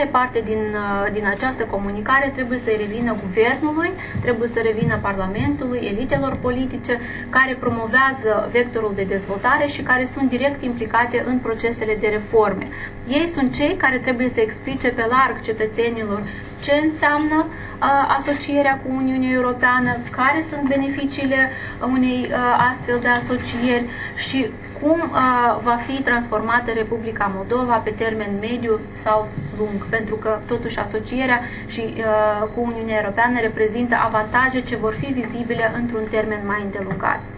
mare parte din această comunicare trebuie să revină guvernului, trebuie să revină Parlamentului, elitelor politice, care promovează vectorul de dezvoltare și care sunt direct implicate în procesele de reforme. Ei sunt cei care trebuie să explice pe larg cetățenilor ce înseamnă asocierea cu Uniunea Europeană, care sunt beneficiile unei astfel de asocieri și cum va fi transformată Republica Moldova pe termen mediu sau lung, pentru că totuși asocierea și cu Uniunea Europeană reprezintă avantaje ce vor fi vizibile într-un termen mai îndelungat.